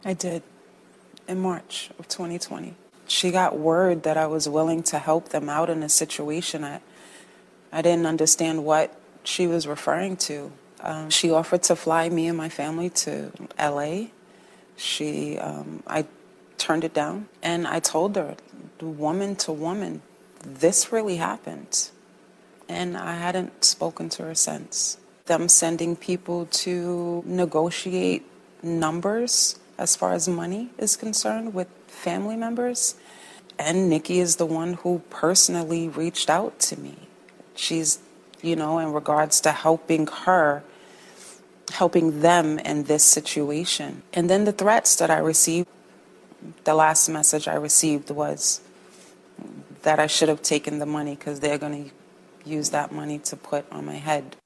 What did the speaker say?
I did, in March of 2020. She got word that I was willing to help them out in a situation. I didn't understand what she was referring to. She offered to fly me and my family to LA. I turned it down, and I told her, woman to woman, this really happened. And I hadn't spoken to her since. Them sending people to negotiate numbers as far as money is concerned with family members. And Nikki is the one who personally reached out to me. She's, in regards to helping them in this situation. And then the threats that I received, the last message I received was that I should have taken the money because they're going to use that money to put on my head.